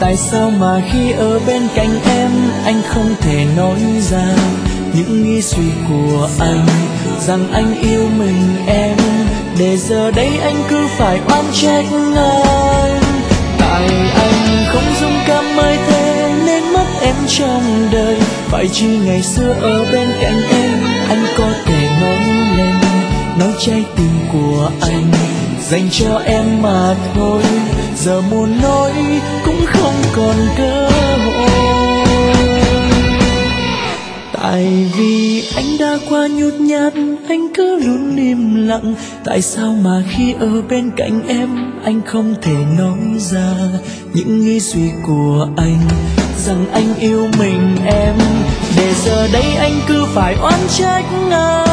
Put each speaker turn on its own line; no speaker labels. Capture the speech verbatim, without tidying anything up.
Tại sao mà khi ở bên cạnh em anh không thể nói ra những nghĩ suy của anh, rằng anh yêu mình em, để giờ đây anh cứ phải oán trách anh. Tại anh không dung cảm mới thế nên mất em trong đời, phải chi ngày xưa ở bên cạnh em anh có thể nói lên, nói trái tim của anh dành cho em mà thôi. Giờ muốn nói cũng không còn cơ hội, tại vì anh đã quá nhút nhát, anh cứ luôn im lặng. Tại sao mà khi ở bên cạnh em anh không thể nói ra những nghĩ suy của anh, rằng anh yêu mình em, để giờ đây anh cứ phải oán trách anh.